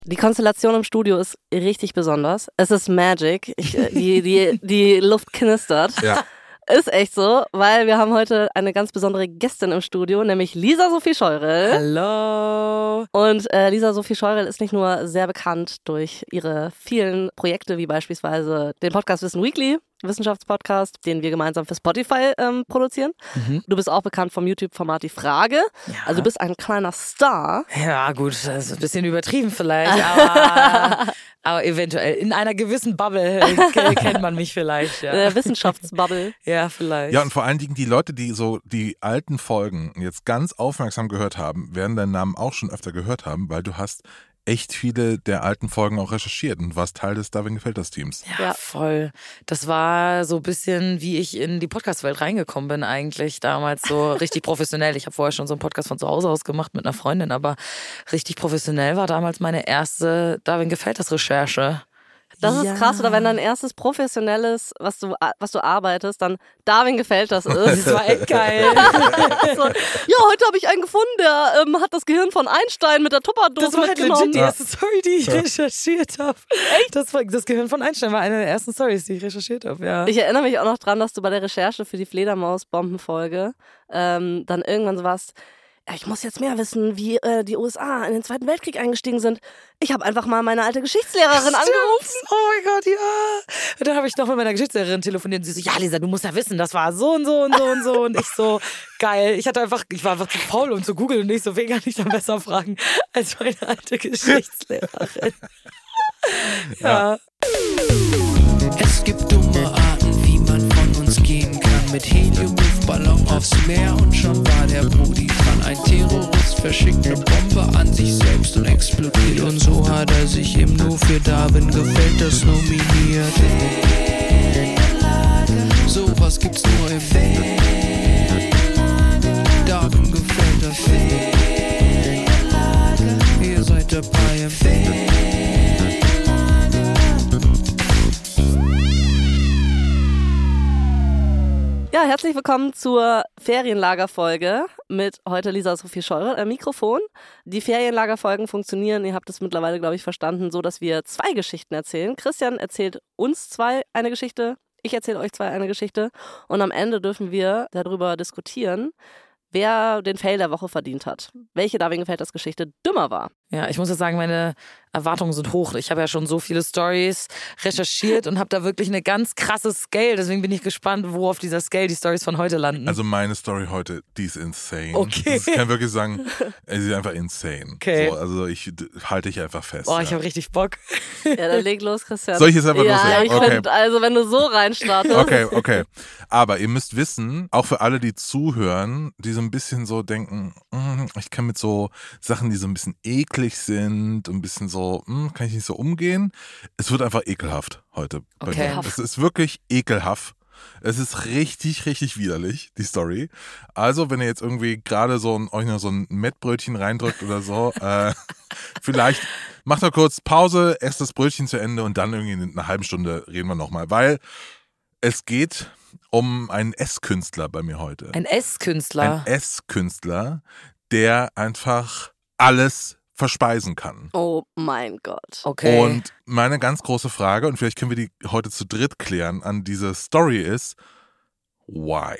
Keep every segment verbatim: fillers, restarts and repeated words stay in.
Die Konstellation im Studio ist richtig besonders. Es ist Magic. Ich, die, die, die Luft knistert. Ja. Ist echt so, weil wir haben heute eine ganz besondere Gästin im Studio, nämlich Lisa Sophie Scheurel. Hallo. Und äh, Lisa Sophie Scheurel ist nicht nur sehr bekannt durch ihre vielen Projekte, wie beispielsweise den Podcast Wissen Weekly, Wissenschaftspodcast, den wir gemeinsam für Spotify ähm, produzieren. Mhm. Du bist auch bekannt vom YouTube-Format Die Frage. Ja. Also du bist ein kleiner Star. Ja gut, das ist ein bisschen übertrieben vielleicht, aber, aber eventuell in einer gewissen Bubble kennt man mich vielleicht. Ja. Äh, Wissenschaftsbubble. Ja, vielleicht. Ja, und vor allen Dingen die Leute, die so die alten Folgen jetzt ganz aufmerksam gehört haben, werden deinen Namen auch schon öfter gehört haben, weil du hast echt viele der alten Folgen auch recherchiert und warst Teil des Darwin gefällt das Teams. Ja, ja, voll. Das war so ein bisschen, wie ich in die Podcast-Welt reingekommen bin eigentlich damals, so richtig professionell. Ich habe vorher schon so einen Podcast von zu Hause aus gemacht mit einer Freundin, aber richtig professionell war damals meine erste Darwin gefällt das Recherche. Das ja. ist krass, oder wenn dein erstes professionelles, was du, was du arbeitest, dann Darwin gefällt das ist. Das war echt geil. So, ja, heute habe ich einen gefunden, der ähm, hat das Gehirn von Einstein mit der Tupperdose Das war halt mitgenommen. legit die erste Story, die ich ja. recherchiert habe. Echt? Das, war, das Gehirn von Einstein war eine der ersten Stories, die ich recherchiert habe, ja. Ich erinnere mich auch noch dran, dass du bei der Recherche für die Fledermaus-Bombenfolge ähm, dann irgendwann so warst, ich muss jetzt mehr wissen, wie äh, die U S A in den Zweiten Weltkrieg eingestiegen sind. Ich habe einfach mal meine alte Geschichtslehrerin Stimmt. angerufen. Oh mein Gott, ja. Und dann habe ich noch mit meiner Geschichtslehrerin telefoniert und sie so, ja Lisa, du musst ja wissen, das war so und so und so und so. Und ich so, geil. Ich hatte einfach, ich war einfach zu faul, um zu googeln und ich so, wen kann ich dann besser fragen als meine alte Geschichtslehrerin. Ja. Es gibt dumme Arten, wie man von uns gehen kann. Mit Helium-Luftballon aufs Meer und schon war der Brudi dran. Ein Terrorist verschickt eine Bombe an sich selbst und explodiert. Und so hat er sich eben nur für Darwin gefällt das nominiert. Sowas gibt's nur im Darwin gefällt das. Ihr seid dabei im Ja, herzlich willkommen zur Ferienlagerfolge mit heute Lisa Sophie Scheurel am Mikrofon. Die Ferienlagerfolgen funktionieren, ihr habt es mittlerweile, glaube ich, verstanden, so dass wir zwei Geschichten erzählen. Christian erzählt uns zwei eine Geschichte, ich erzähle euch zwei eine Geschichte und am Ende dürfen wir darüber diskutieren, wer den Fail der Woche verdient hat. Welche Darwin gefällt das Geschichte dümmer war. Ja, ich muss ja sagen, meine Erwartungen sind hoch. Ich habe ja schon so viele Stories recherchiert und habe da wirklich eine ganz krasse Scale. Deswegen bin ich gespannt, wo auf dieser Scale die Stories von heute landen. Also meine Story heute, die ist insane. Okay. Ich kann wirklich sagen, sie ist einfach insane. Okay. So, also ich halte ich einfach fest. Oh, ja. ich habe richtig Bock. Ja, dann leg los, Christian. Soll ich jetzt einfach ja, loslegen? Ja, ich okay. finde, also wenn du so reinstartest. Okay, okay. Aber ihr müsst wissen, auch für alle, die zuhören, die so ein bisschen so denken, ich kann mit so Sachen, die so ein bisschen eklig sind, und ein bisschen so, hm, kann ich nicht so umgehen. Es wird einfach ekelhaft heute. Okay. Es ist wirklich ekelhaft. Es ist richtig, richtig widerlich, die Story. Also, wenn ihr jetzt irgendwie gerade so ein, euch noch so ein Mettbrötchen reindrückt oder so, äh, vielleicht macht doch kurz Pause, esst das Brötchen zu Ende und dann irgendwie in einer halben Stunde reden wir nochmal, weil es geht um einen Esskünstler bei mir heute. Ein Esskünstler? Ein Esskünstler, der einfach alles verspeisen kann. Oh mein Gott. Okay. Und meine ganz große Frage, und vielleicht können wir die heute zu dritt klären, an diese Story ist, why?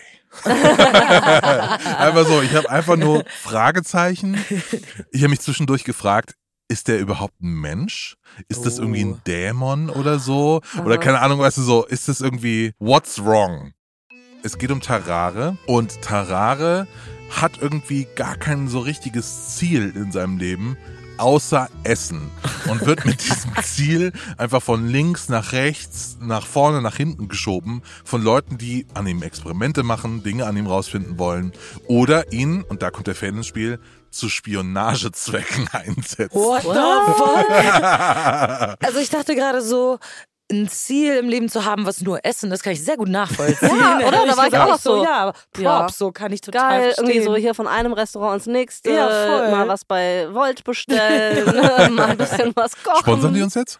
Einfach so, ich habe einfach nur Fragezeichen. Ich habe mich zwischendurch gefragt, ist der überhaupt ein Mensch? Ist das irgendwie ein Dämon oder so? Aha. Oder keine Ahnung, weißt du so, ist das irgendwie, what's wrong? Es geht um Tarare und Tarare hat irgendwie gar kein so richtiges Ziel in seinem Leben, außer Essen. Und wird mit diesem Ziel einfach von links nach rechts, nach vorne, nach hinten geschoben von Leuten, die an ihm Experimente machen, Dinge an ihm rausfinden wollen oder ihn, und da kommt der Fan ins Spiel, zu Spionagezwecken einsetzen. What the fuck? Also ich dachte gerade so, ein Ziel im Leben zu haben, was nur Essen, das kann ich sehr gut nachvollziehen. Ja, oder? Da war ich auch noch so. Ja, aber Props, Ja. so kann ich total Geil, verstehen. irgendwie so hier von einem Restaurant ins nächste, Ja, voll. mal was bei Volt bestellen, mal ein bisschen was kochen. Sponsern die uns jetzt?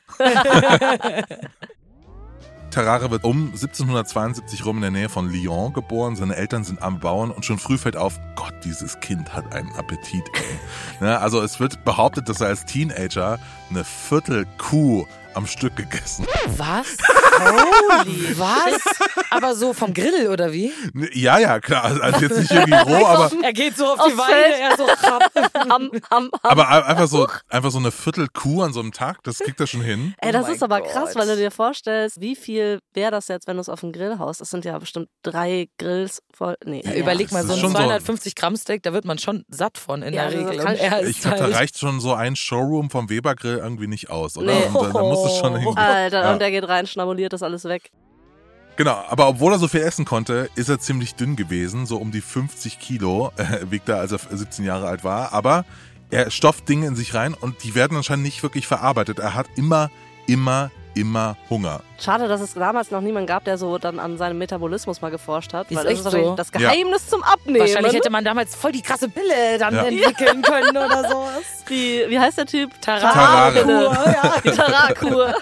Tarare wird um siebzehnhundertzweiundsiebzig rum in der Nähe von Lyon geboren. Seine Eltern sind arme Bauern und schon früh fällt auf, Gott, dieses Kind hat einen Appetit, ey. Ja, also es wird behauptet, dass er als Teenager eine Viertelkuh am Stück gegessen. Was? Holy. Was? Aber so vom Grill oder wie? Ja, ja, klar. Also jetzt nicht irgendwie roh, aber, Er geht so auf Auf die Weide, Feld. er so rapp. Ham, ham, ham. aber einfach so, einfach so eine Viertelkuh an so einem Tag, das kriegt er schon hin. Ey, das Oh ist mein aber Gott. krass, weil du dir vorstellst, wie viel wäre das jetzt, wenn du es auf dem Grill haust? Das sind ja bestimmt drei Grills voll. Nee. Ja, überleg mal, das so ist ein schon so- zweihundertfiftig Gramm Steak, da wird man schon satt von in Ja, der also das Regel. kann Und er ich- ist Ich glaube, da halt- reicht schon so ein Showroom vom Weber-Grill irgendwie nicht aus, oder? Nee. Und da, da muss es schon hingehen. Alter, Ja. und der geht rein, schnabuliert das alles weg. Genau, aber obwohl er so viel essen konnte, ist er ziemlich dünn gewesen, so um die fünfzig Kilo äh, wiegt er, als er siebzehn Jahre alt war. Aber er stopft Dinge in sich rein und die werden anscheinend nicht wirklich verarbeitet. Er hat immer, immer, immer Hunger. Schade, dass es damals noch niemanden gab, der so dann an seinem Metabolismus mal geforscht hat. Ist Weil das echt ist wahrscheinlich so. das Geheimnis zum Abnehmen. Wahrscheinlich hätte man damals voll die krasse Pille dann Ja. entwickeln können oder sowas. Die, wie heißt der Typ? Tarare. Ja, die Tarare-Kur.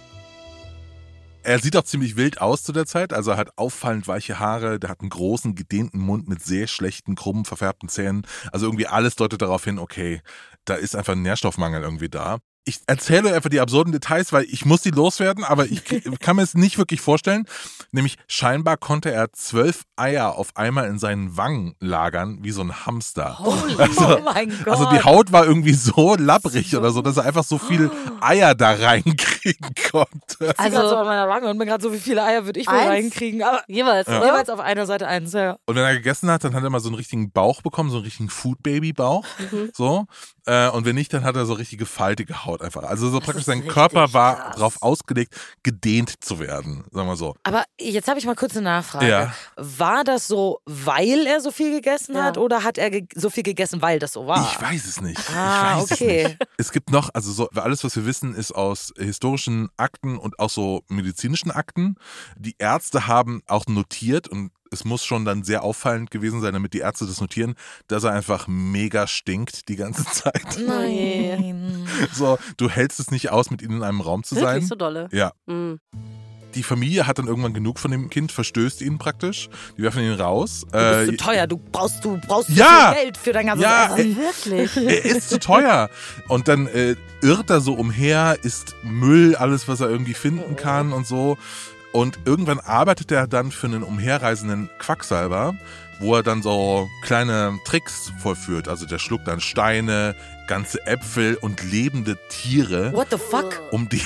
Er sieht auch ziemlich wild aus zu der Zeit, also er hat auffallend weiche Haare, der hat einen großen, gedehnten Mund mit sehr schlechten, krummen, verfärbten Zähnen. Also irgendwie alles deutet darauf hin, okay, da ist einfach ein Nährstoffmangel irgendwie da. Ich erzähle einfach die absurden Details, weil ich muss die loswerden, aber ich kann mir es nicht wirklich vorstellen. Nämlich scheinbar konnte er zwölf Eier auf einmal in seinen Wangen lagern, wie so ein Hamster. Holy, Also- oh mein Gott. Also die Haut war irgendwie so labbrig oder so, dass er einfach so viel Eier da reinkriegen konnte. also, Also- so an meiner Wange und mir gerade so, wie viele Eier würde ich wohl Eins? reinkriegen. Aber Jeweils, Ja. oder? jeweils auf einer Seite eins, ja. Und wenn er gegessen hat, dann hat er mal so einen richtigen Bauch bekommen, so einen richtigen Food-Baby-Bauch. So. Äh, und wenn nicht, dann hat er so richtige faltige Haut einfach. Also so praktisch ist sein richtig Körper war krass. darauf ausgelegt, gedehnt zu werden, sagen wir so. Aber jetzt habe ich mal kurz eine Nachfrage. Ja. War das so, weil er so viel gegessen Ja. hat oder hat er ge so viel gegessen, weil das so war? Ich weiß es nicht. Ah, ich weiß okay. es nicht. Es gibt noch, also so, alles, was wir wissen, ist aus historischen Akten und auch so medizinischen Akten. Die Ärzte haben auch notiert und es muss schon dann sehr auffallend gewesen sein, damit die Ärzte das notieren, dass er einfach mega stinkt die ganze Zeit. Nein. So, du hältst es nicht aus, mit ihnen in einem Raum zu Wirklich sein. so dolle. Ja. Mhm. Die Familie hat dann irgendwann genug von dem Kind, verstößt ihn praktisch. Die werfen ihn raus. Du bist Äh, zu teuer, du brauchst, du brauchst zu Ja. viel Geld für dein ganzes Ja. Essen. Wirklich? er ist zu teuer. Und dann äh, irrt er so umher, isst Müll, alles, was er irgendwie finden kann und so. Und irgendwann arbeitet er dann für einen umherreisenden Quacksalber, wo er dann so kleine Tricks vollführt. Also der schluckt dann Steine, ganze Äpfel und lebende Tiere, What the fuck? um die...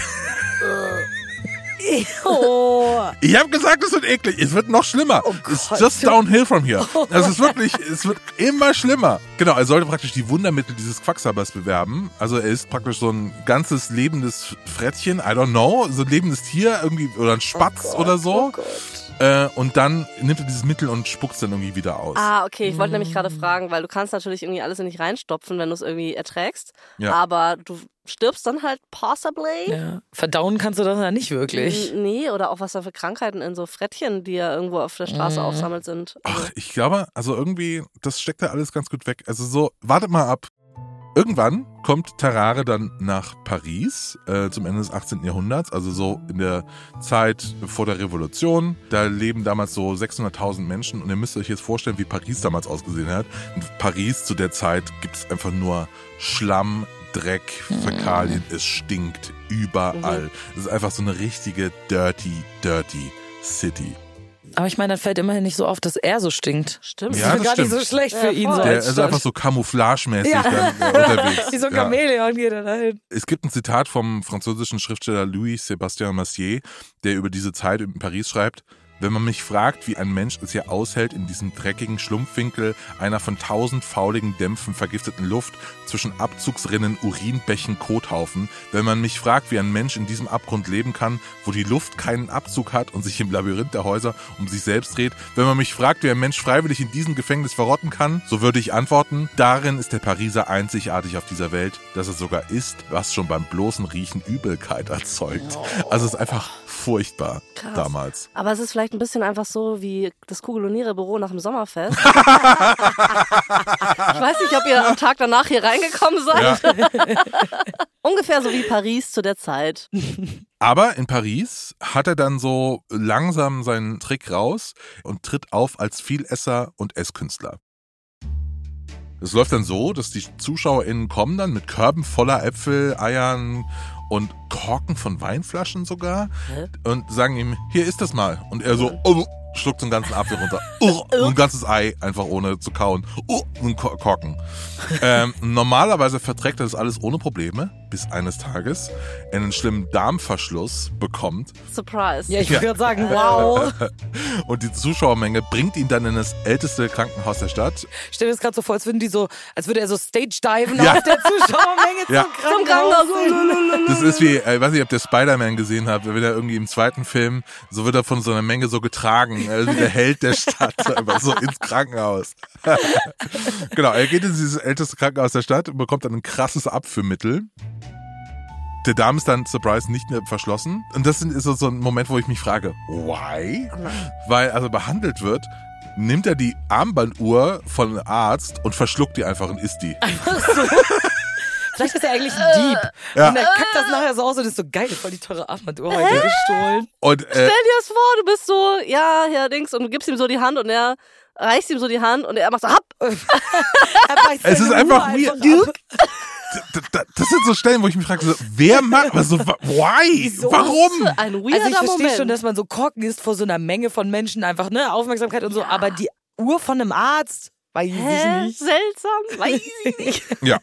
Oh. Ich habe gesagt, es wird eklig. Es wird noch schlimmer. Oh It's Gott. just downhill from here. Es ist wirklich, es wird immer schlimmer. Genau, er sollte praktisch die Wundermittel dieses Quacksalbers bewerben. Also er ist praktisch so ein ganzes lebendes Frettchen, I don't know, so ein lebendes Tier irgendwie oder ein Spatz Oh oder so. Oh Gott. Äh, und dann nimmt er dieses Mittel und spuckt es dann irgendwie wieder aus. Ah, okay. Ich wollte nämlich gerade fragen, weil du kannst natürlich irgendwie alles in dich reinstopfen, wenn du es irgendwie erträgst. Ja. Aber du stirbst dann halt possibly. Ja. Verdauen kannst du das ja nicht wirklich. N- Nee, oder auch was da für Krankheiten in so Frettchen, die ja irgendwo auf der Straße Mhm. aufsammelt sind. Also, Ach, ich glaube, also irgendwie, das steckt da alles ganz gut weg. Also so, wartet mal ab. Irgendwann kommt Tarare dann nach Paris äh, zum Ende des achtzehnten Jahrhunderts, also so in der Zeit vor der Revolution. Da leben damals so sechshunderttausend Menschen und ihr müsst euch jetzt vorstellen, wie Paris damals ausgesehen hat. In Paris zu der Zeit gibt es einfach nur Schlamm, Dreck, Fäkalien, es stinkt überall. Es ist einfach so eine richtige dirty, dirty City. Aber ich meine, dann fällt immerhin nicht so auf, dass er so stinkt. stimmt. Ja, das ist das gar nicht stimmt. so schlecht Ja, für ihn. voll. So Der als ist Stadt. einfach so camouflagemäßig Ja. dann äh, unterwegs. Wie so ein Ja. Chamäleon geht er dahin. Es gibt ein Zitat vom französischen Schriftsteller Louis Sébastien Massier, der über diese Zeit in Paris schreibt: Wenn man mich fragt, wie ein Mensch es hier aushält in diesem dreckigen Schlumpfwinkel einer von tausend fauligen Dämpfen vergifteten Luft zwischen Abzugsrinnen, Urinbächen, Kothaufen, wenn man mich fragt, wie ein Mensch in diesem Abgrund leben kann, wo die Luft keinen Abzug hat und sich im Labyrinth der Häuser um sich selbst dreht, wenn man mich fragt, wie ein Mensch freiwillig in diesem Gefängnis verrotten kann, so würde ich antworten: Darin ist der Pariser einzigartig auf dieser Welt, dass er sogar isst, was schon beim bloßen Riechen Übelkeit erzeugt. Also es ist einfach furchtbar Krass. damals. Aber es ist vielleicht ein bisschen einfach so wie das Kugel- und Niere-Büro nach dem Sommerfest. Ich weiß nicht, ob ihr am Tag danach hier reingekommen seid. Ja. Ungefähr so wie Paris zu der Zeit. Aber in Paris hat er dann so langsam seinen Trick raus und tritt auf als Vielesser und Esskünstler. Es läuft dann so, dass die ZuschauerInnen kommen dann mit Körben voller Äpfel, Eiern und Korken von Weinflaschen sogar Hä? und sagen ihm, hier ist das mal. Und er so, oh, schluckt so einen ganzen Apfel runter. Oh, ein ganzes Ei, einfach ohne zu kauen. Oh, ein Korken. Ähm, normalerweise verträgt er das alles ohne Probleme, bis eines Tages er einen schlimmen Darmverschluss bekommt. Surprise. Ja, ich würde gerade sagen, wow. Und die Zuschauermenge bringt ihn dann in das älteste Krankenhaus der Stadt. Stell mir das gerade so vor, als würden die so, als würde er so Stage-diven Ja. aus der Zuschauermenge Ja. zum Krankenhaus. Das ist wie, ich weiß nicht, ob ihr Spider-Man gesehen habt, wenn er irgendwie im zweiten Film, so wird er von so einer Menge so getragen, also wie der Held der Stadt, einfach so ins Krankenhaus. Genau, er geht in dieses älteste Krankenhaus der Stadt und bekommt dann ein krasses Abführmittel. Der Darm ist dann, surprise, nicht mehr verschlossen. Und das ist so ein Moment, wo ich mich frage, why? Weil also behandelt wird, nimmt er die Armbanduhr von einem Arzt und verschluckt die einfach und isst die. Vielleicht ist er eigentlich ein Dieb. Ja. Und er kackt das nachher so aus und ist so geil, voll die teure Armbanduhr heute gestohlen. Und äh, Stell dir das vor, du bist so, ja, Herr Dings, und du gibst ihm so die Hand und er reicht ihm so die Hand und er macht so, hopp. Er beißt Es ist seine einfach Uhr weird. ab. d- d- das sind so Stellen, wo ich mich frage, so, wer macht, aber so, why? Wieso? Warum? Ein weirder Also ich verstehe Moment. schon, dass man so Korken ist vor so einer Menge von Menschen, einfach ne Aufmerksamkeit und so, aber die Uhr von einem Arzt, weiß ich Hä? nicht. Seltsam, weiß ich nicht. Ja.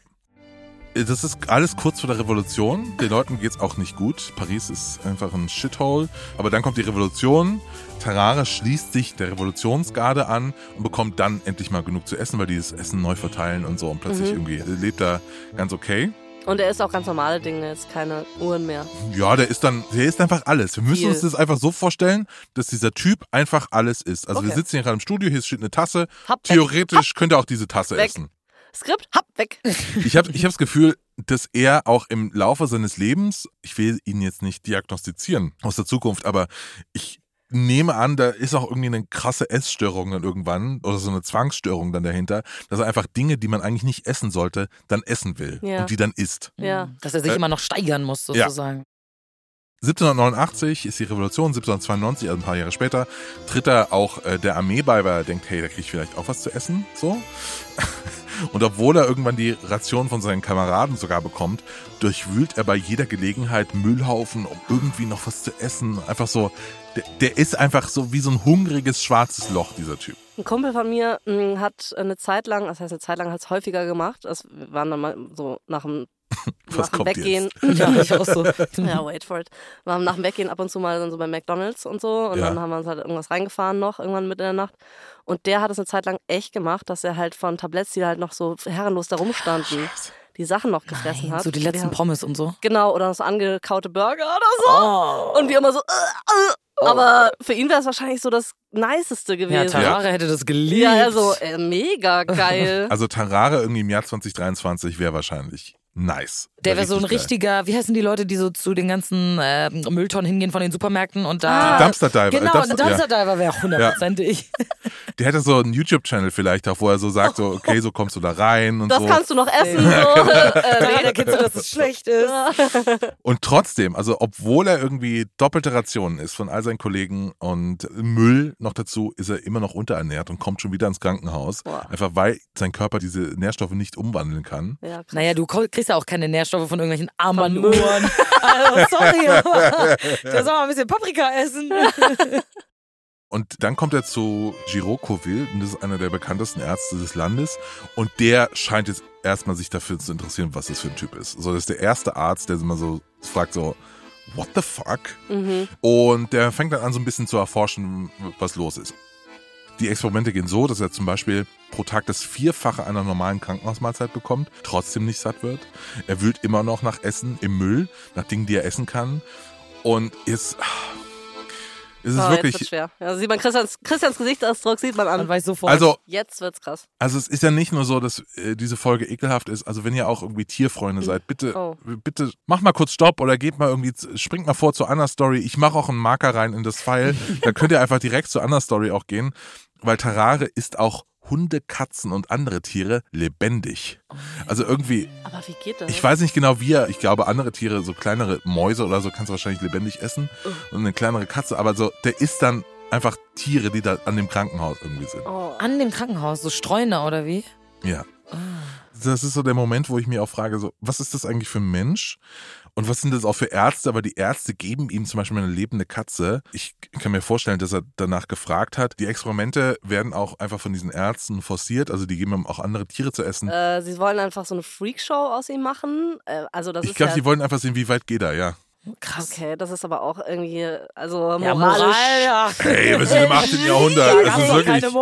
Das ist alles kurz vor der Revolution. Den Leuten geht's auch nicht gut. Paris ist einfach ein Shithole. Aber dann kommt die Revolution. Tarare schließt sich der Revolutionsgarde an und bekommt dann endlich mal genug zu essen, weil die das Essen neu verteilen und so. Und plötzlich Mhm. irgendwie lebt er ganz okay. Und er ist auch ganz normale Dinge, jetzt keine Uhren mehr. Ja, der ist dann, der ist einfach alles. Wir müssen Viel. uns das einfach so vorstellen, dass dieser Typ einfach alles ist. Also wir Okay. sitzen hier gerade im Studio, hier steht eine Tasse. Hopp, weg. Theoretisch könnte er auch diese Tasse Weg. essen. Skript, hopp, weg. Ich habe ich hab das Gefühl, dass er auch im Laufe seines Lebens, ich will ihn jetzt nicht diagnostizieren aus der Zukunft, aber ich nehme an, da ist auch irgendwie eine krasse Essstörung dann irgendwann oder so eine Zwangsstörung dann dahinter, dass er einfach Dinge, die man eigentlich nicht essen sollte, dann essen will Ja. und die dann isst. Ja. Dass er sich Äh, immer noch steigern muss, sozusagen. siebzehnhundertneunundachtzig ist die Revolution, siebzehnhundertzweiundneunzig, also ein paar Jahre später, tritt er auch äh, der Armee bei, weil er denkt, hey, da krieg ich vielleicht auch was zu essen, so. Und obwohl er irgendwann die Ration von seinen Kameraden sogar bekommt, durchwühlt er bei jeder Gelegenheit Müllhaufen, um irgendwie noch was zu essen. Einfach so, der, der ist einfach so wie so ein hungriges schwarzes Loch, dieser Typ. Ein Kumpel von mir mh, hat eine Zeit lang, das heißt eine Zeit lang hat es häufiger gemacht, das waren dann mal so nach dem, Was nach dem kommt Weggehen. Ja, ich auch so. Ja, wait for it. Wir haben nach dem Weggehen ab und zu mal dann so bei McDonalds und so und Ja. dann haben wir uns halt irgendwas reingefahren noch, irgendwann mitten in der Nacht. Und der hat es eine Zeit lang echt gemacht, dass er halt von Tabletts, die halt noch so herrenlos da rumstanden, die Sachen noch gefressen Nein, hat. so die letzten ja. Pommes und so. Genau, oder so angekaute Burger oder so. Oh. Und wir immer so, äh, äh. Aber für ihn wäre es wahrscheinlich so das Niceste Ja, gewesen. Tarare hätte das geliebt. Ja, also äh, mega geil. Also Tarare irgendwie im Jahr zwanzig dreiundzwanzig wäre wahrscheinlich nice. Der wäre so ein richtig geil. richtiger, wie heißen die Leute, die so zu den ganzen äh, Mülltonnen hingehen von den Supermärkten und da... Ah, Dumpster Diver. Genau, Dumpster, ein Dumpster Diver wäre hundertprozentig. Der hätte so einen YouTube-Channel vielleicht auch, wo er so sagt, so, okay, so kommst du da rein und Das so. kannst du noch essen. So. äh, Da erkennst du, dass es schlecht ist. Und trotzdem, also obwohl er irgendwie doppelte Rationen ist von all seinen Kollegen und Müll noch dazu, ist er immer noch unterernährt und kommt schon wieder ins Krankenhaus. Boah. Einfach weil sein Körper diese Nährstoffe nicht umwandeln kann. Ja, krass. Naja, du kriegst ja auch keine Nährstoffe von irgendwelchen Armbanduhren. Also, sorry, aber der soll mal ein bisschen Paprika essen. Und dann kommt er zu Giraud Courville, und das ist einer der bekanntesten Ärzte des Landes. Und der scheint jetzt erstmal sich dafür zu interessieren, was das für ein Typ ist. So, das ist der erste Arzt, der immer so fragt so, what the fuck? Mhm. Und der fängt dann an, so ein bisschen zu erforschen, was los ist. Die Experimente gehen so, dass er zum Beispiel pro Tag das Vierfache einer normalen Krankenhausmahlzeit bekommt, trotzdem nicht satt wird. Er wühlt immer noch nach Essen im Müll, nach Dingen, die er essen kann. Und jetzt ist es Oh, jetzt wirklich... wird's schwer. Ja, sieht man Christians, Christians Gesichtsausdruck, sieht man Man an. weiß sofort. Also, Jetzt wird's krass. also es ist ja nicht nur so, dass äh, diese Folge ekelhaft ist. Also wenn ihr auch irgendwie Tierfreunde seid, bitte, Oh. bitte mach mal kurz Stopp oder geht mal irgendwie, springt mal vor zur Anna Story. Ich mache auch einen Marker rein in das File. Da könnt ihr einfach direkt zur Anna Story auch gehen, weil Tarare ist auch Hunde, Katzen und andere Tiere lebendig. Also irgendwie, Aber wie geht das? ich weiß nicht genau wie er, ich glaube andere Tiere, so kleinere Mäuse oder so, kannst du wahrscheinlich lebendig essen und eine kleinere Katze, aber so, der isst dann einfach Tiere, die da an dem Krankenhaus irgendwie sind. Oh. an dem Krankenhaus, so Streuner oder wie? Ja. das ist so der Moment, wo ich mir auch frage, so, was ist das eigentlich für ein Mensch? Und was sind das auch für Ärzte? Aber die Ärzte geben ihm zum Beispiel eine lebende Katze. Ich kann mir vorstellen, dass er danach gefragt hat. Die Experimente werden auch einfach von diesen Ärzten forciert. Also die geben ihm auch andere Tiere zu essen. Äh, sie wollen einfach so eine Freakshow aus ihm machen. Äh, also das Ich ist glaube, ja die wollen einfach sehen, wie weit geht er, ja. Krass. Okay, das ist aber auch irgendwie, also Ja, moralisch. Moral, ja. Hey, wir sind im achtzehnten Jahrhundert. Da Es gab's ist doch wirklich, keine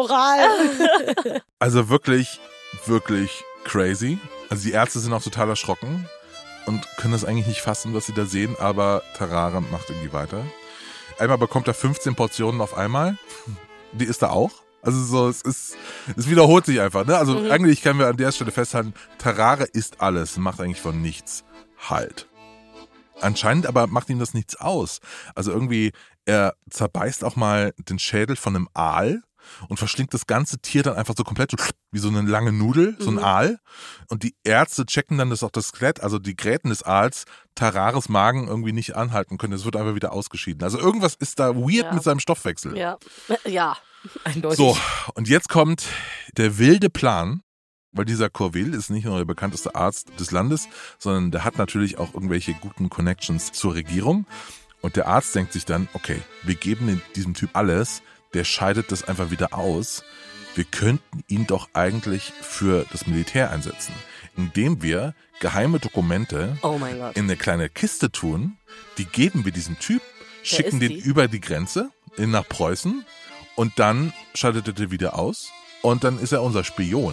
Moral. also wirklich, wirklich crazy. Also die Ärzte sind auch total erschrocken und können das eigentlich nicht fassen, was sie da sehen, aber Tarare macht irgendwie weiter. Einmal bekommt er fünfzehn Portionen auf einmal. Die isst er auch. Also so, es ist, es wiederholt sich einfach, ne? Also Mhm. eigentlich können wir an der Stelle festhalten, Tarare isst alles, macht eigentlich von nichts Halt. Anscheinend aber macht ihm das nichts aus. Also irgendwie, er zerbeißt auch mal den Schädel von einem Aal und verschlingt das ganze Tier dann einfach so komplett so wie so eine lange Nudel, so ein Mhm. Aal. Und die Ärzte checken dann, dass auch das Skelett, also die Gräten des Aals, Tarares Magen irgendwie nicht anhalten können. Es wird einfach wieder ausgeschieden. Also irgendwas ist da weird Ja. mit seinem Stoffwechsel. Ja, ja. Eindeutig. So, und jetzt kommt der wilde Plan, weil dieser Corville ist nicht nur der bekannteste Arzt des Landes, sondern der hat natürlich auch irgendwelche guten Connections zur Regierung. Und der Arzt denkt sich dann, okay, wir geben diesem Typ alles, der scheidet das einfach wieder aus. Wir könnten ihn doch eigentlich für das Militär einsetzen, indem wir geheime Dokumente Oh mein Gott. in eine kleine Kiste tun, die geben wir diesem Typ, schicken ist den die? über die Grenze in nach Preußen und dann schaltet er den wieder aus und dann ist er unser Spion.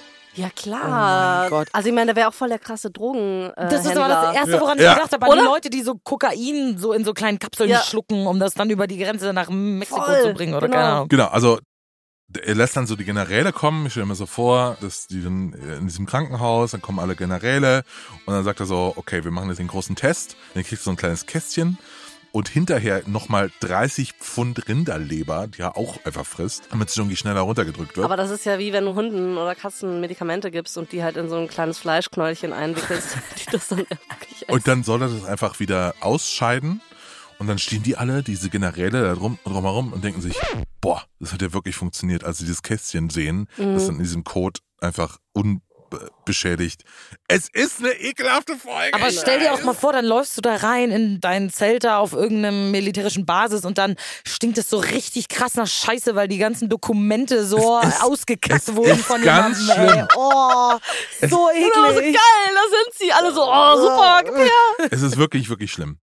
Ja klar. Oh mein Gott. Also ich meine, der wäre auch voll der krasse Drogen. Äh, Das ist aber das Erste, Ja. woran Ja. ich gedacht habe. An die Oder? Leute, die so Kokain so in so kleinen Kapseln Ja. schlucken, um das dann über die Grenze nach Mexiko Voll, zu bringen oder genau. keine Ahnung. Genau, also er lässt dann so die Generäle kommen. Ich stelle mir so vor, dass die dann in diesem Krankenhaus, dann kommen alle Generäle und dann sagt er so, okay, wir machen jetzt den großen Test. Dann kriegst du so ein kleines Kästchen und hinterher nochmal dreißig Pfund Rinderleber, die er auch einfach frisst, damit es irgendwie schneller runtergedrückt wird. Aber das ist ja wie wenn du Hunden oder Katzen Medikamente gibst und die halt in so ein kleines Fleischknäulchen einwickelst, die das dann wirklich essen. Und dann soll er das einfach wieder ausscheiden. Und dann stehen die alle, diese Generäle da drum, drumherum und denken sich, boah, das hat ja wirklich funktioniert, als sie dieses Kästchen sehen, Mhm. das dann in diesem Code einfach unbeschädigt. Es ist eine ekelhafte Folge. Aber stell dir auch mal vor, dann läufst du da rein in dein Zelt da auf irgendeinem militärischen Basis und dann stinkt es so richtig krass nach Scheiße, weil die ganzen Dokumente so Es ist- ausgekackt es wurden ist von ganz jemandem. Ey. schlimm. Oh, so Oh, so eklig. geil, da sind sie alle so, oh super, gib her. Es ist wirklich, wirklich schlimm.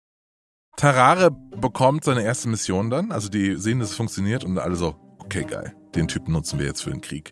Tarare bekommt seine erste Mission dann, also die sehen, dass es funktioniert und alle so, okay, geil, den Typen nutzen wir jetzt für den Krieg.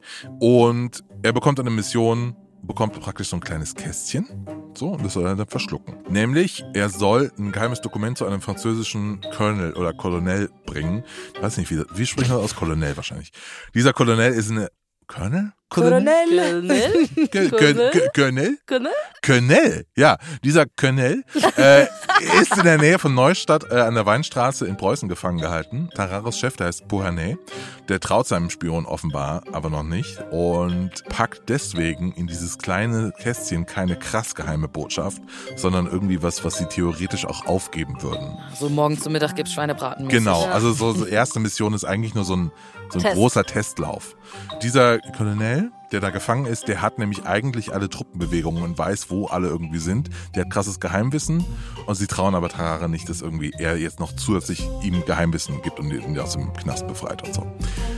Und er bekommt eine Mission, bekommt praktisch so ein kleines Kästchen, so, und das soll er dann verschlucken. Nämlich, er soll ein geheimes Dokument zu einem französischen Colonel oder Colonel bringen. Ich weiß nicht, wie, wie spricht man aus? Colonel wahrscheinlich. Dieser Colonel ist eine, Colonel? Colonel. Colonel? Colonel? Colonel? Colonel? Colonel? Colonel, ja, dieser Colonel äh, ist in der Nähe von Neustadt äh, an der Weinstraße in Preußen gefangen gehalten. Tarares Chef, der heißt Beauharnais, der traut seinem Spion offenbar, aber noch nicht und packt deswegen in dieses kleine Kästchen keine krass geheime Botschaft, sondern irgendwie was, was sie theoretisch auch aufgeben würden. So morgen zum Mittag gibt's Schweinebraten. Genau, Ja. also so, so erste Mission ist eigentlich nur so ein, so ein Test. großer Testlauf. Dieser Colonel, der da gefangen ist, der hat nämlich eigentlich alle Truppenbewegungen und weiß, wo alle irgendwie sind. Der hat krasses Geheimwissen und sie trauen aber Tarare nicht, dass irgendwie er jetzt noch zusätzlich ihm Geheimwissen gibt und ihn aus dem Knast befreit und so.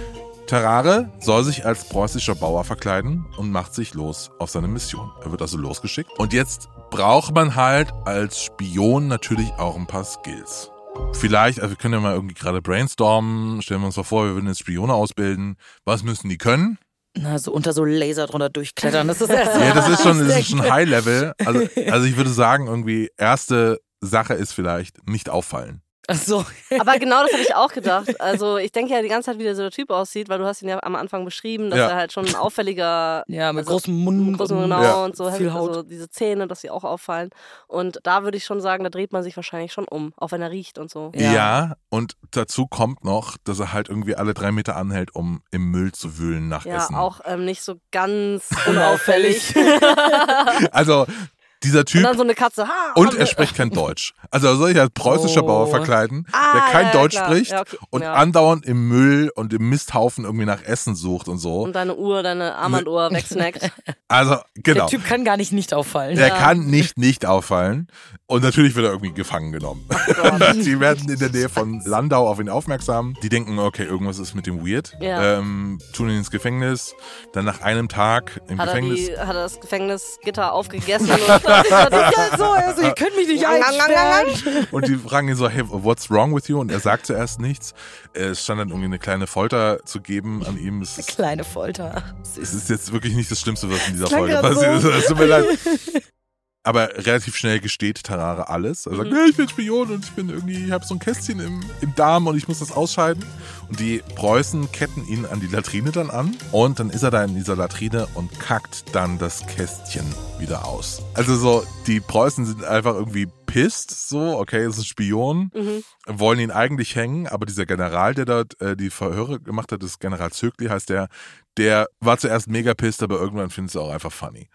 Tarare soll sich als preußischer Bauer verkleiden und macht sich los auf seine Mission. Er wird also losgeschickt. Und jetzt braucht man halt als Spion natürlich auch ein paar Skills. Vielleicht, also wir können ja mal irgendwie gerade brainstormen, stellen wir uns mal vor, wir würden jetzt Spione ausbilden. Was müssen die können? Na, so unter so Laser drunter durchklettern. Das ist erst Ja, das ist schon, das ist schon High Level. Also, also ich würde sagen, irgendwie erste Sache ist vielleicht nicht auffallen. Ach so. Aber genau das habe ich auch gedacht. Also ich denke ja die ganze Zeit, wie der so der Typ aussieht, weil du hast ihn ja am Anfang beschrieben, dass Ja. er halt schon ein auffälliger, Ja, mit also, großem Mund. mit großem und genau Ja. und so, viel Haut. also diese Zähne, dass sie auch auffallen. Und da würde ich schon sagen, da dreht man sich wahrscheinlich schon um, auch wenn er riecht und so. Ja. Ja. Und dazu kommt noch, dass er halt irgendwie alle drei Meter anhält, um im Müll zu wühlen nach Ja, Essen. auch ähm, nicht so ganz unauffällig. Also Dieser Typ. Und dann so eine Katze. Ha, und haben er wir- spricht kein Deutsch. Also er soll sich als preußischer Oh. Bauer verkleiden, Ah, der kein ja, ja, Deutsch klar. spricht Ja, okay. und Ja. andauernd im Müll und im Misthaufen irgendwie nach Essen sucht und so. Und deine Uhr, deine Armbanduhr wegsnackt. Also, genau. Der Typ kann gar nicht nicht auffallen. Er Ja. kann nicht nicht auffallen. Und natürlich wird er irgendwie gefangen genommen. Die werden in der Nähe von Landau auf ihn aufmerksam. Die denken, okay, irgendwas ist mit dem weird. Ja. Ähm, tun ihn ins Gefängnis. Dann nach einem Tag im Hat er, Gefängnis. die, hat er das Gefängnisgitter aufgegessen? Und Das ist halt so, also ihr könnt mich nicht einsperren. Und die fragen ihn so, hey, what's wrong with you? Und er sagt zuerst nichts. Es stand dann irgendwie eine kleine Folter zu geben an ihm. Es ist, Kleine Folter. es ist jetzt wirklich nicht das Schlimmste, was in dieser Klang Folge grad passiert so. ist. Es tut mir leid. Aber relativ schnell gesteht Tarare alles. Er sagt, Mhm. ja, ich bin Spion und ich bin irgendwie, ich habe so ein Kästchen im, im Darm und ich muss das ausscheiden. Und die Preußen ketten ihn an die Latrine dann an. Und dann ist er da in dieser Latrine und kackt dann das Kästchen wieder aus. Also so, die Preußen sind einfach irgendwie pisst, so, okay, es ist ein Spion, Mhm. wollen ihn eigentlich hängen, aber dieser General, der dort äh, die Verhöre gemacht hat, das General Zögli heißt der, der war zuerst mega pisst, aber irgendwann findest du auch einfach funny.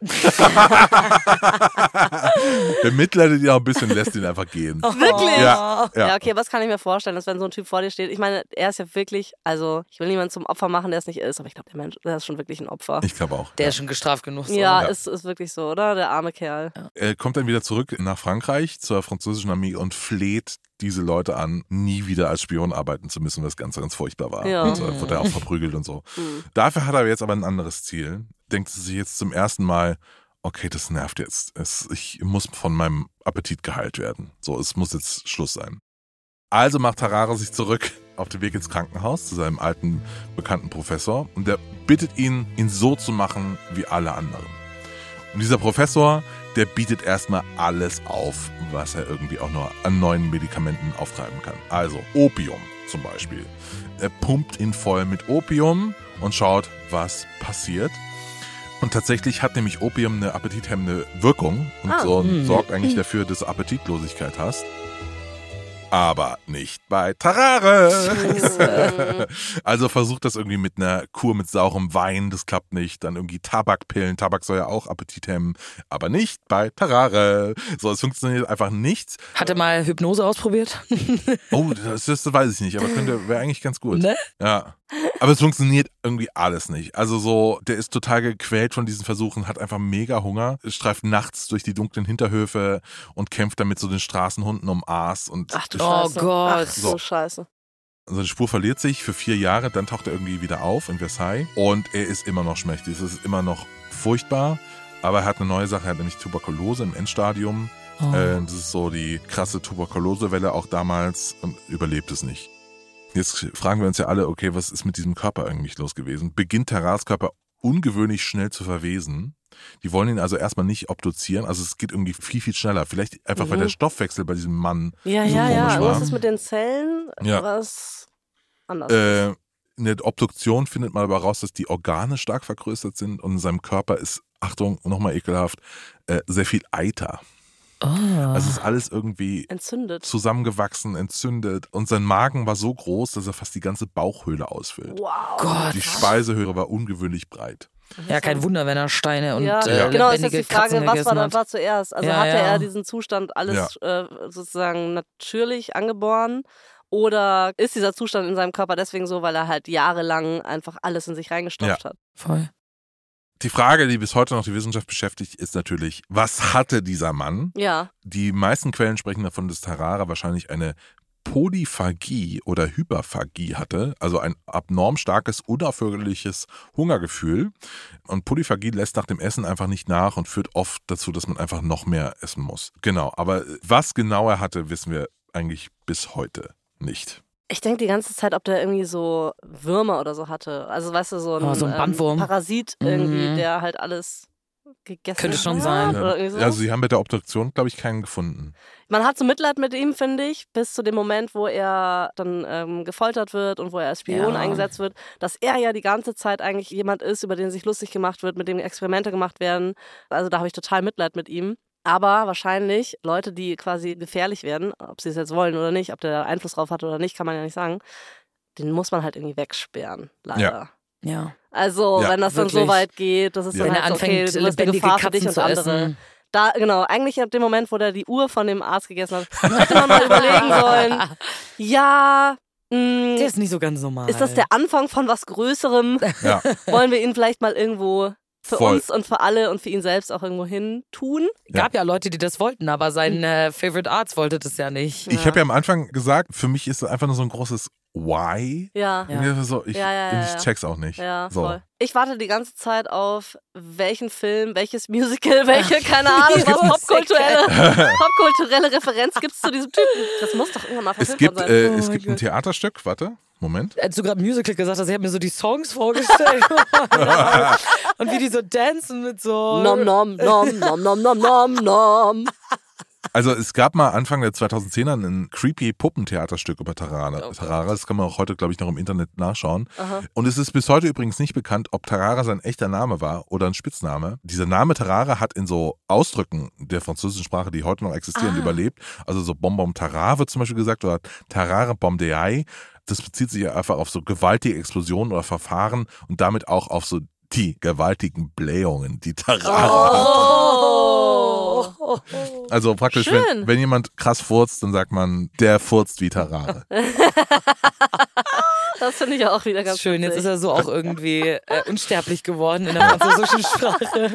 Bemitleidet ihn auch ein bisschen, lässt ihn einfach gehen. Wirklich? Ja, Ja. ja. okay, was kann ich mir vorstellen, dass wenn so ein Typ vor dir steht, ich meine, er ist ja wirklich, also ich will niemanden zum Opfer machen, der es nicht ist, aber ich glaube, der Mensch, der ist schon wirklich ein Opfer. Ich glaube auch. Der ja. ist schon gestraft genug. So. Ja, Ja. Ist, ist wirklich so, oder? Der arme Kerl. Er kommt dann wieder zurück nach Frankreich zur französischen Armee und fleht diese Leute an, nie wieder als Spion arbeiten zu müssen, was ganz, ganz furchtbar war. Ja. Und so wurde er auch verprügelt und so. Mhm. Dafür hat er jetzt aber ein anderes Ziel. Denkt sich jetzt zum ersten Mal, okay, das nervt jetzt. Es, ich muss von meinem Appetit geheilt werden. So, es muss jetzt Schluss sein. Also macht Tarare sich zurück auf den Weg ins Krankenhaus zu seinem alten, bekannten Professor und der bittet ihn, ihn so zu machen wie alle anderen. Und dieser Professor, der bietet erstmal alles auf, was er irgendwie auch nur an neuen Medikamenten auftreiben kann. Also Opium zum Beispiel. Er pumpt ihn voll mit Opium und schaut, was passiert. Und tatsächlich hat nämlich Opium eine appetithemmende Wirkung und Ah. so Hm. sorgt eigentlich dafür, dass du Appetitlosigkeit hast. Aber nicht bei Tarare. Also versucht das irgendwie mit einer Kur mit saurem Wein, das klappt nicht. Dann irgendwie Tabakpillen, Tabak soll ja auch Appetit hemmen, aber nicht bei Tarare. So, es funktioniert einfach nicht. Hat er mal Hypnose ausprobiert? Oh, das, das weiß ich nicht, aber könnte wäre eigentlich ganz gut. Ne? Ja. Aber es funktioniert irgendwie alles nicht. Also so, der ist total gequält von diesen Versuchen, hat einfach mega Hunger, streift nachts durch die dunklen Hinterhöfe und kämpft dann mit so den Straßenhunden um Aas und Ach du Oh Scheiße. Gott. Ach so So. Scheiße. seine Spur verliert sich für vier Jahre, dann taucht er irgendwie wieder auf in Versailles und er ist immer noch schmächtig. Es ist immer noch furchtbar, aber er hat eine neue Sache, er hat nämlich Tuberkulose im Endstadium. Oh. Äh, das ist so die krasse Tuberkulosewelle auch damals und überlebt es nicht. Jetzt fragen wir uns ja alle, okay, was ist mit diesem Körper eigentlich los gewesen? Beginnt Tarares Körper ungewöhnlich schnell zu verwesen. Die wollen ihn also erstmal nicht obduzieren, also es geht irgendwie viel, viel schneller. Vielleicht einfach, Mhm. weil der Stoffwechsel bei diesem Mann Ja, so ja, komisch ja. war. Irgendwas ist mit den Zellen, Ja. was anders Äh, ist. in der Obduktion findet man aber raus, dass die Organe stark vergrößert sind und in seinem Körper ist, Achtung, nochmal ekelhaft, äh, sehr viel Eiter. Oh. Also es ist alles irgendwie Entzündet. zusammengewachsen, entzündet und sein Magen war so groß, dass er fast die ganze Bauchhöhle ausfüllt. Wow. Gott. Die Speisehöhle war ungewöhnlich breit. Ja, kein Wunder, wenn er Steine und ja, äh, genau, ist jetzt lebendige die Frage, Katzen was war, gegessen da, hat. war zuerst? Also Ja, hatte ja. er diesen Zustand alles äh, sozusagen natürlich angeboren oder ist dieser Zustand in seinem Körper deswegen so, weil er halt jahrelang einfach alles in sich reingestopft hat? Voll. Die Frage, die bis heute noch die Wissenschaft beschäftigt, ist natürlich, was hatte dieser Mann? Ja. Die meisten Quellen sprechen davon, dass Tarare wahrscheinlich eine Polyphagie oder Hyperphagie hatte, also ein abnorm starkes, unaufhörliches Hungergefühl. Und Polyphagie lässt nach dem Essen einfach nicht nach und führt oft dazu, dass man einfach noch mehr essen muss. Genau, aber was genau er hatte, wissen wir eigentlich bis heute nicht. Ich denke die ganze Zeit, ob der irgendwie so Würmer oder so hatte. Also weißt du, so ein, Oh, so ein Bandwurm. Ähm, Parasit irgendwie, Mhm. der halt alles gegessen Könnte schon hat sein. Oder irgendwie so. Also sie haben bei der Obduktion, glaube ich, keinen gefunden. Man hat so Mitleid mit ihm, finde ich, bis zu dem Moment, wo er dann ähm, gefoltert wird und wo er als Spion Ja. eingesetzt wird, dass er ja die ganze Zeit eigentlich jemand ist, über den sich lustig gemacht wird, mit dem Experimente gemacht werden. Also da habe ich total Mitleid mit ihm. Aber wahrscheinlich Leute, die quasi gefährlich werden, ob sie es jetzt wollen oder nicht, ob der Einfluss drauf hat oder nicht, kann man ja nicht sagen, den muss man halt irgendwie wegsperren, leider. Ja. Ja. Also, Ja, wenn das dann wirklich. so weit geht, das ist Ja. dann Wenn er halt so, okay, anfängt, du bist eine lebendige Gefahr für dich Katzen und zu andere. essen. Da, genau, eigentlich ab dem Moment, wo der die Uhr von dem Arzt gegessen hat, hätte man mal überlegen sollen, ja, mh, Der ist nicht so ganz normal. ist das der Anfang von was Größerem? Ja. Wollen wir ihn vielleicht mal irgendwo für Voll. uns und für alle und für ihn selbst auch irgendwo hin tun? Gab ja Leute, die das wollten, aber sein äh, Favorite Arzt wollte das ja nicht. Ich habe ja am Anfang gesagt, für mich ist es einfach nur so ein großes Why. Ja. Ja. So, ich, Ja, ja, ja, ich ja. check's auch nicht. Ja, so. voll. Ich warte die ganze Zeit auf welchen Film, welches Musical, welche, keine Ahnung, was popkulturelle, popkulturelle Referenz gibt es zu diesem Typen. Das muss doch irgendwann mal Es verfilmt gibt, worden äh, sein. es Oh gibt mein ein Theaterstück, warte, Moment. Als du gerade Musical gesagt hast, ich habe mir so die Songs vorgestellt. Und wie die so dancen mit so... Nom, nom, nom, nom, nom, nom, nom, nom. Also es gab mal Anfang der zweitausendzehner ein creepy Puppentheaterstück über Tarara. Oh Tarara, das kann man auch heute, glaube ich, noch im Internet nachschauen. Aha. Und es ist bis heute übrigens nicht bekannt, ob Tarara sein echter Name war oder ein Spitzname. Dieser Name Tarara hat in so Ausdrücken der französischen Sprache, die heute noch existieren, Ah. überlebt. Also so Bonbon Tarare wird zum Beispiel gesagt oder Tarare Bomdeai. Das bezieht sich ja einfach auf so gewaltige Explosionen oder Verfahren und damit auch auf so die gewaltigen Blähungen, die Tarara hat. Oh. Also praktisch, Schön. wenn, wenn jemand krass furzt, dann sagt man, der furzt wie Tarare. Das finde ich auch wieder ganz Schön, jetzt ist witzig. er so auch irgendwie äh, unsterblich geworden in der französischen Sprache.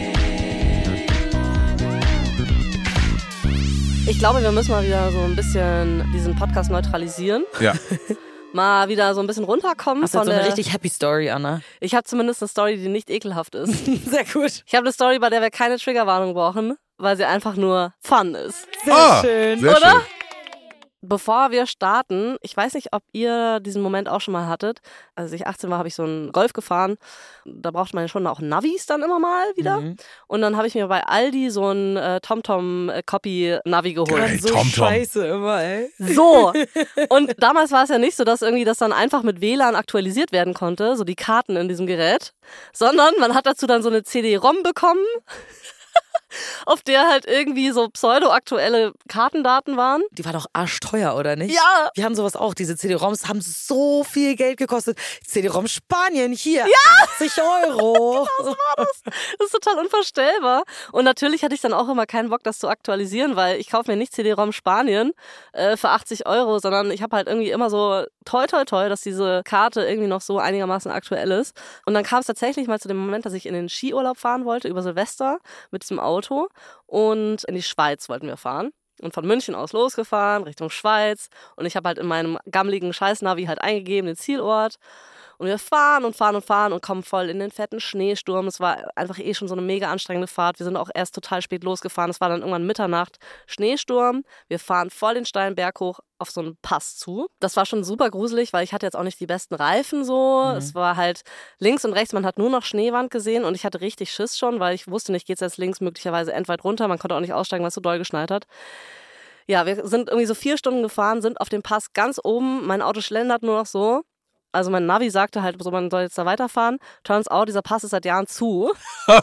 Ich glaube, wir müssen mal wieder so ein bisschen diesen Podcast neutralisieren. Ja. Mal wieder so ein bisschen runterkommen Hast du von jetzt so eine der... richtig happy Story, Anna? Ich habe zumindest eine Story, die nicht ekelhaft ist. Sehr gut. Ich habe eine Story, bei der wir keine Triggerwarnung brauchen, weil sie einfach nur Fun ist. Sehr Ah, schön. Sehr Oder? schön. Bevor wir starten, ich weiß nicht, ob ihr diesen Moment auch schon mal hattet. Als ich achtzehn war, habe ich so einen Golf gefahren. Da brauchte man ja schon auch Navis dann immer mal wieder. Mhm. Und dann habe ich mir bei Aldi so ein äh, TomTom-Copy-Navi geholt. Geil. So TomTom. scheiße immer, ey. So. Und damals war es ja nicht so, dass irgendwie das dann einfach mit W L A N aktualisiert werden konnte, so die Karten in diesem Gerät, sondern man hat dazu dann so eine C D-ROM bekommen, auf der halt irgendwie so pseudo-aktuelle Kartendaten waren. Die war doch arschteuer, oder nicht? Ja. Wir haben sowas auch. Diese C D-ROMs haben so viel Geld gekostet. C D-ROM Spanien, hier, achtzig Euro. Das ist total unvorstellbar. Und natürlich hatte ich dann auch immer keinen Bock, das zu aktualisieren, weil ich kaufe mir nicht C D-ROM Spanien äh, für achtzig Euro, sondern ich habe halt irgendwie immer so toi toi toi, dass diese Karte irgendwie noch so einigermaßen aktuell ist. Und dann kam es tatsächlich mal zu dem Moment, dass ich in den Skiurlaub fahren wollte, über Silvester mit diesem Auto. Und in die Schweiz wollten wir fahren. Und von München aus losgefahren, Richtung Schweiz. Und ich habe halt in meinem gammeligen Scheiß-Navi halt eingegeben, den Zielort. Und wir fahren und fahren und fahren und kommen voll in den fetten Schneesturm. Es war einfach eh schon so eine mega anstrengende Fahrt. Wir sind auch erst total spät losgefahren. Es war dann irgendwann Mitternacht. Schneesturm. Wir fahren voll den steilen Berg hoch auf so einen Pass zu. Das war schon super gruselig, weil ich hatte jetzt auch nicht die besten Reifen so. Mhm. Es war halt links und rechts, man hat nur noch Schneewand gesehen und ich hatte richtig Schiss schon, weil ich wusste nicht, geht's jetzt links möglicherweise endweit runter. Man konnte auch nicht aussteigen, weil es so doll geschneit hat. Ja, wir sind irgendwie so vier Stunden gefahren, sind auf dem Pass ganz oben. Mein Auto schlendert nur noch so. Also mein Navi sagte halt, so, man soll jetzt da weiterfahren. Turns out, dieser Pass ist seit Jahren zu. Oh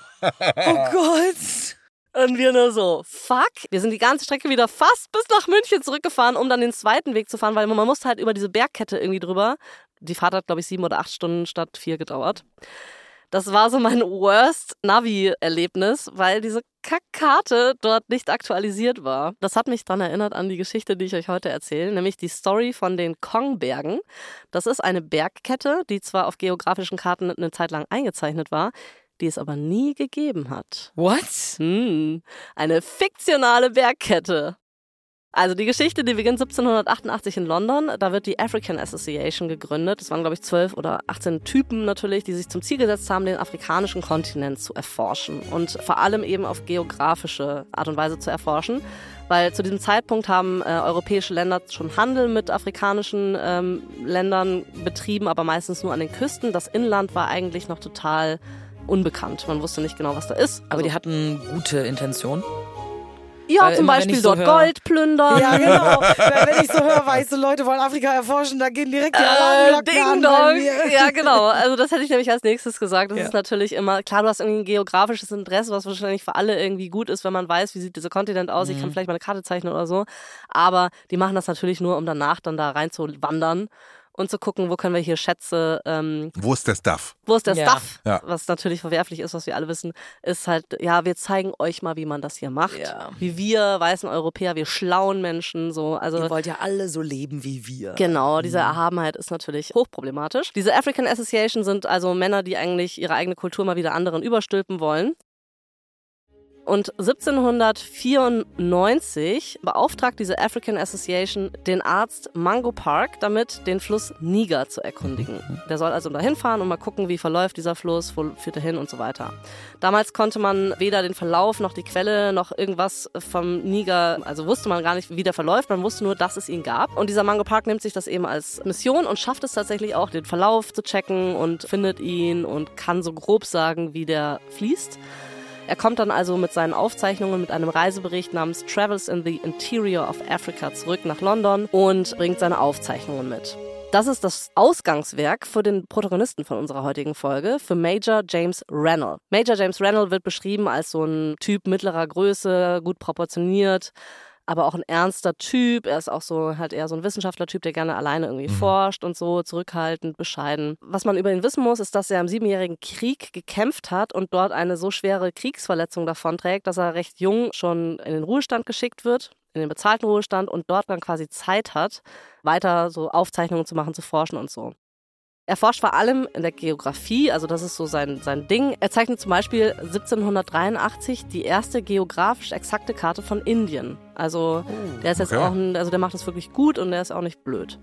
Gott. Und wir nur so, fuck. Wir sind die ganze Strecke wieder fast bis nach München zurückgefahren, um dann den zweiten Weg zu fahren, weil man musste halt über diese Bergkette irgendwie drüber. Die Fahrt hat, glaube ich, sieben oder acht Stunden statt vier gedauert. Das war so mein worst Navi-Erlebnis, weil diese Kackkarte dort nicht aktualisiert war. Das hat mich daran erinnert an die Geschichte, die ich euch heute erzähle, nämlich die Story von den Kongbergen. Das ist eine Bergkette, die zwar auf geografischen Karten eine Zeit lang eingezeichnet war, die es aber nie gegeben hat. What? Hm, eine fiktionale Bergkette. Also die Geschichte, die beginnt siebzehnhundertachtundachtzig in London. Da wird die African Association gegründet. Das waren, glaube ich, zwölf oder achtzehn Typen natürlich, die sich zum Ziel gesetzt haben, den afrikanischen Kontinent zu erforschen. Und vor allem eben auf geografische Art und Weise zu erforschen. Weil zu diesem Zeitpunkt haben äh, europäische Länder schon Handel mit afrikanischen ähm, Ländern betrieben, aber meistens nur an den Küsten. Das Inland war eigentlich noch total unbekannt. Man wusste nicht genau, was da ist. Aber die hatten gute Intention. Ja, Weil zum immer, wenn Beispiel ich so dort höre- Gold plündern. Ja, genau. Weil wenn ich so höre, weiße Leute wollen Afrika erforschen, da gehen direkt die Äh, Alarmglocken Ding an Dong. bei mir. Ja, genau. Also das hätte ich nämlich als nächstes gesagt. Das Ja. ist natürlich immer, klar, du hast irgendwie ein geografisches Interesse, was wahrscheinlich für alle irgendwie gut ist, wenn man weiß, wie sieht dieser Kontinent aus. Ich kann vielleicht mal eine Karte zeichnen oder so. Aber die machen das natürlich nur, um danach dann da rein zu wandern und zu gucken, wo können wir hier Schätze, ähm, Wo ist der Stuff? wo ist der Ja. Stuff, Ja. was natürlich verwerflich ist, was wir alle wissen, ist halt, ja, wir zeigen euch mal, wie man das hier macht. Ja. Wie wir weißen Europäer, wir schlauen Menschen, so, also. Ihr wollt ja alle so leben wie wir. Genau, diese Erhabenheit ist natürlich hochproblematisch. Diese African Association sind also Männer, die eigentlich ihre eigene Kultur mal wieder anderen überstülpen wollen. Und siebzehnhundertvierundneunzig beauftragt diese African Association den Arzt Mungo Park damit, den Fluss Niger zu erkundigen. Der soll also dahin fahren und mal gucken, wie verläuft dieser Fluss, wo führt er hin und so weiter. Damals konnte man weder den Verlauf noch die Quelle noch irgendwas vom Niger, also wusste man gar nicht, wie der verläuft, man wusste nur, dass es ihn gab. Und dieser Mungo Park nimmt sich das eben als Mission und schafft es tatsächlich auch, den Verlauf zu checken und findet ihn und kann so grob sagen, wie der fließt. Er kommt dann also mit seinen Aufzeichnungen, mit einem Reisebericht namens Travels in the Interior of Africa zurück nach London und bringt seine Aufzeichnungen mit. Das ist das Ausgangswerk für den Protagonisten von unserer heutigen Folge, für Major James Rennell. Major James Rennell wird beschrieben als so ein Typ mittlerer Größe, gut proportioniert, aber auch ein ernster Typ. Er ist auch so halt eher so ein Wissenschaftler-Typ, der gerne alleine irgendwie mhm. forscht und so, zurückhaltend, bescheiden. Was man über ihn wissen muss, ist, dass er im Siebenjährigen Krieg gekämpft hat und dort eine so schwere Kriegsverletzung davonträgt, dass er recht jung schon in den Ruhestand geschickt wird, in den bezahlten Ruhestand und dort dann quasi Zeit hat, weiter so Aufzeichnungen zu machen, zu forschen und so. Er forscht vor allem in der Geografie, also das ist so sein, sein Ding. Er zeichnet zum Beispiel siebzehnhundertdreiundachtzig die erste geografisch exakte Karte von Indien. Also der ist jetzt okay. auch, ein, also der macht das wirklich gut und der ist auch nicht blöd.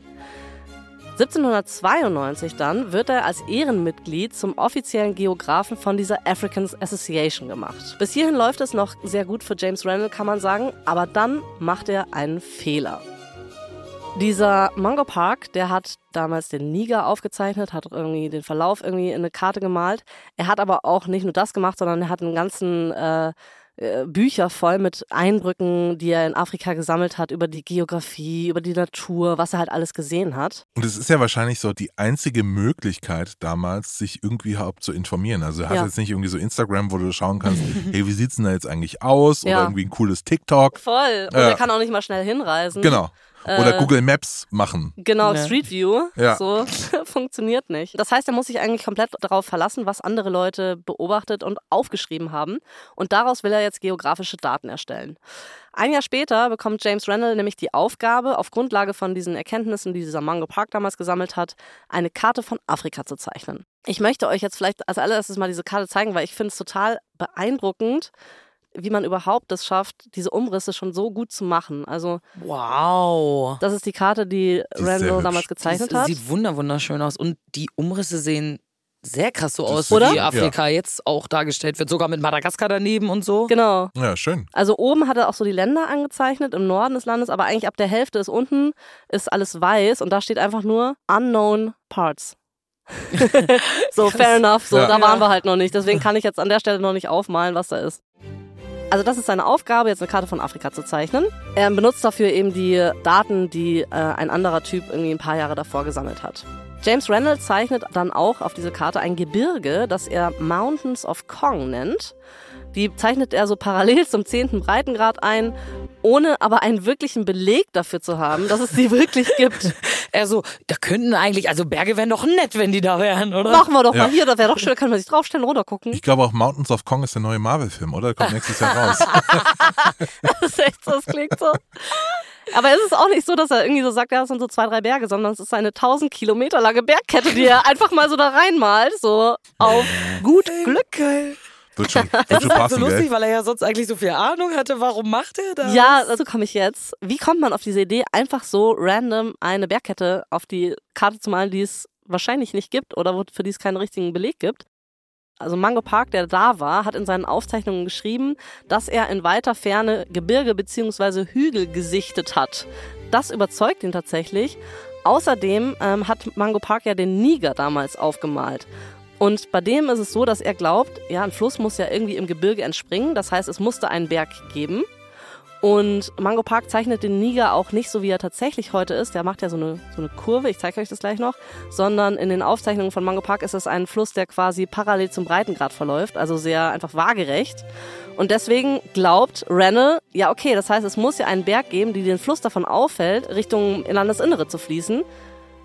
siebzehnhundertzweiundneunzig dann wird er als Ehrenmitglied zum offiziellen Geografen von dieser African Association gemacht. Bis hierhin läuft es noch sehr gut für James Rennell, kann man sagen, aber dann macht er einen Fehler. Dieser Mungo Park, der hat damals den Niger aufgezeichnet, hat irgendwie den Verlauf irgendwie in eine Karte gemalt. Er hat aber auch nicht nur das gemacht, sondern er hat einen ganzen äh, Bücher voll mit Eindrücken, die er in Afrika gesammelt hat, über die Geografie, über die Natur, was er halt alles gesehen hat. Und es ist ja wahrscheinlich so die einzige Möglichkeit damals, sich irgendwie überhaupt zu informieren. Also du hast Ja. jetzt nicht irgendwie so Instagram, wo du schauen kannst, hey, wie sieht's denn da jetzt eigentlich aus? Oder Ja. irgendwie ein cooles TikTok. Voll. Und Äh, er kann auch nicht mal schnell hinreisen. Genau. Oder Äh, Google Maps machen. Genau, Ja. Street View, Ja. so funktioniert nicht. Das heißt, er muss sich eigentlich komplett darauf verlassen, was andere Leute beobachtet und aufgeschrieben haben. Und daraus will er jetzt geografische Daten erstellen. Ein Jahr später bekommt James Rennell nämlich die Aufgabe, auf Grundlage von diesen Erkenntnissen, die dieser Mungo Park damals gesammelt hat, eine Karte von Afrika zu zeichnen. Ich möchte euch jetzt vielleicht als allererstes mal diese Karte zeigen, weil ich finde es total beeindruckend, wie man überhaupt das schafft, diese Umrisse schon so gut zu machen. Also Wow. das ist die Karte, die Die ist sehr Randall hübsch. damals gezeichnet Das hat. sieht wunder wunderschön aus und die Umrisse sehen sehr krass so Das aus, ist- wie Oder? Afrika jetzt auch dargestellt wird, sogar mit Madagaskar daneben und so. Genau. Ja, schön. Also oben hat er auch so die Länder angezeichnet im Norden des Landes, aber eigentlich ab der Hälfte ist unten ist alles weiß und da steht einfach nur Unknown Parts. So, fair enough. So, Ja. da waren Ja. wir halt noch nicht. Deswegen kann ich jetzt an der Stelle noch nicht aufmalen, was da ist. Also das ist seine Aufgabe, jetzt eine Karte von Afrika zu zeichnen. Er benutzt dafür eben die Daten, die äh, ein anderer Typ irgendwie ein paar Jahre davor gesammelt hat. James Rennell zeichnet dann auch auf diese Karte ein Gebirge, das er Mountains of Kong nennt. Die zeichnet er so parallel zum zehnten Breitengrad ein, ohne aber einen wirklichen Beleg dafür zu haben, dass es sie wirklich gibt. Er so, da könnten eigentlich, also Berge wären doch nett, wenn die da wären, oder? Machen wir doch Ja. mal hier, das wäre doch schön, da kann man sich draufstellen, runtergucken. Ich glaube auch Mountains of Kong ist der neue Marvel-Film, oder? Der kommt nächstes Jahr raus. Das ist echt so, das klingt so. Aber es ist auch nicht so, dass er irgendwie so sagt, ja, das sind so zwei, drei Berge, sondern es ist eine tausend Kilometer lange Bergkette, die er einfach mal so da reinmalt, so auf gut Glück. Geil. Wird schon, Das wird schon ist halt so passen, lustig, gell? weil er ja sonst eigentlich so viel Ahnung hatte. Warum macht er das? Ja, dazu komme ich jetzt. Wie kommt man auf diese Idee, einfach so random eine Bergkette auf die Karte zu malen, die es wahrscheinlich nicht gibt oder wo- für die es keinen richtigen Beleg gibt? Also Mungo Park, der da war, hat in seinen Aufzeichnungen geschrieben, dass er in weiter Ferne Gebirge bzw. Hügel gesichtet hat. Das überzeugt ihn tatsächlich. Außerdem ähm, hat Mungo Park ja den Niger damals aufgemalt. Und bei dem ist es so, dass er glaubt, ja, ein Fluss muss ja irgendwie im Gebirge entspringen. Das heißt, es musste einen Berg geben. Und Mungo Park zeichnet den Niger auch nicht so, wie er tatsächlich heute ist. Der macht ja so eine, so eine Kurve, ich zeige euch das gleich noch. Sondern in den Aufzeichnungen von Mungo Park ist es ein Fluss, der quasi parallel zum Breitengrad verläuft. Also sehr einfach waagerecht. Und deswegen glaubt Rennell, ja okay, das heißt, es muss ja einen Berg geben, die den Fluss davon aufhält, Richtung Landesinnere zu fließen.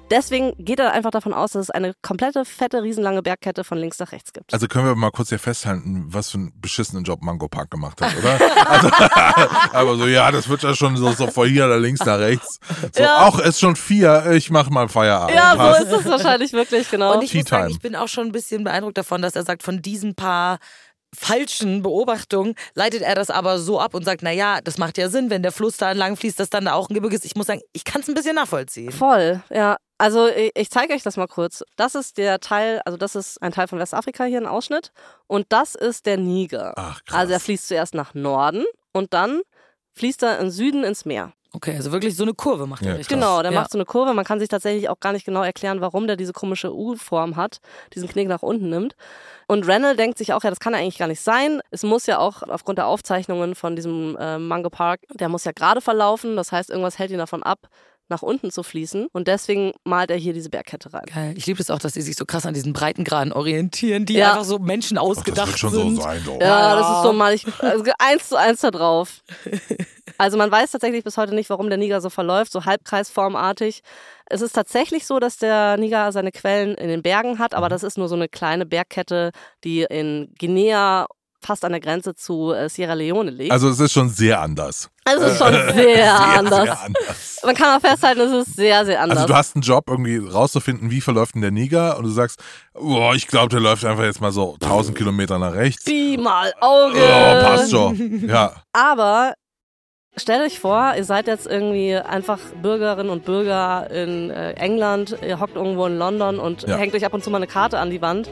Deswegen geht er einfach davon aus, dass es eine komplette, fette, riesenlange Bergkette von links nach rechts gibt. Also können wir mal kurz hier festhalten, was für einen beschissenen Job Mango Park gemacht hat, oder? Also, aber so, ja, das wird ja schon so, so von hier nach links nach rechts. So, Ja. auch ist schon vier, ich mach mal Feierabend. Ja, Passt. so ist es wahrscheinlich wirklich, genau. Und ich muss sagen, Tea-Time. ich bin auch schon ein bisschen beeindruckt davon, dass er sagt, von diesen paar falschen Beobachtungen leitet er das aber so ab und sagt, naja, das macht ja Sinn, wenn der Fluss da entlang fließt, dass dann da auch ein Gebirge ist. Ich muss sagen, ich kann es ein bisschen nachvollziehen. Voll, ja. Also ich, ich zeige euch das mal kurz. Das ist der Teil, also das ist ein Teil von Westafrika hier, ein Ausschnitt. Und das ist der Niger. Ach, krass. Also er fließt zuerst nach Norden und dann fließt er im Süden ins Meer. Okay, also wirklich so eine Kurve macht er Ja, richtig. Genau, der ja. macht so eine Kurve. Man kann sich tatsächlich auch gar nicht genau erklären, warum der diese komische U-Form hat, diesen Knick nach unten nimmt. Und Rennell denkt sich auch, ja, das kann ja eigentlich gar nicht sein. Es muss ja auch aufgrund der Aufzeichnungen von diesem äh, Mango Park, der muss ja gerade verlaufen. Das heißt, irgendwas hält ihn davon ab, nach unten zu fließen. Und deswegen malt er hier diese Bergkette rein. Geil. Ich liebe es auch, dass die sich so krass an diesen Breitengraden orientieren, die Ja. einfach so Menschen Ach, ausgedacht das wird schon sind. so sein, doch. Ja, Ja. das ist so mal ich, also eins zu eins da drauf. Also man weiß tatsächlich bis heute nicht, warum der Niger so verläuft, so halbkreisformartig. Es ist tatsächlich so, dass der Niger seine Quellen in den Bergen hat, aber das ist nur so eine kleine Bergkette, die in Guinea fast an der Grenze zu äh, Sierra Leone liegt. Also es ist schon sehr anders. Also es ist schon sehr, Sehr, anders. sehr anders. Man kann auch festhalten, es ist sehr, sehr anders. Also du hast einen Job, irgendwie rauszufinden, wie verläuft denn der Niger und du sagst, boah, ich glaube, der läuft einfach jetzt mal so tausend Kilometer nach rechts. Pi mal Auge. Oh, passt schon. Ja. Aber stellt euch vor, ihr seid jetzt irgendwie einfach Bürgerinnen und Bürger in äh, England, ihr hockt irgendwo in London und Ja. hängt euch ab und zu mal eine Karte an die Wand.